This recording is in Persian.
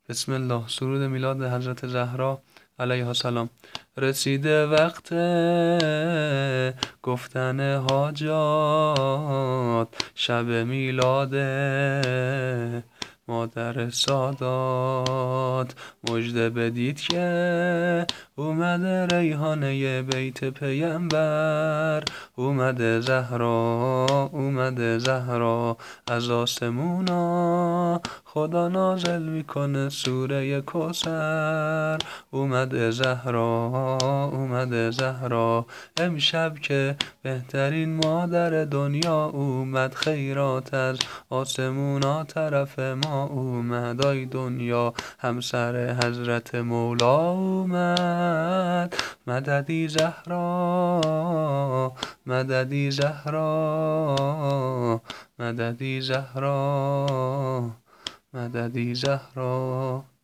بسم الله. سرود میلاد حضرت زهرا علیها السلام. رسیده وقت گفتن حاجات، شب میلاد مادر سادات. مژده بدید که اومده ریحانه بیت پیمبر، اومده زهرا، اومده زهرا. از آسمونا خدا نازل میکنه سوره کوثر. اومده زهرا، اومده زهرا. امشب که بهترین مادر دنیا اومد، خیرات از آسمونا طرف ما اومد. آی دنیا همسر حضرت مولا اومد. مددی زهرا، مددی زهرا، مددی زهرا، مددی زهرا.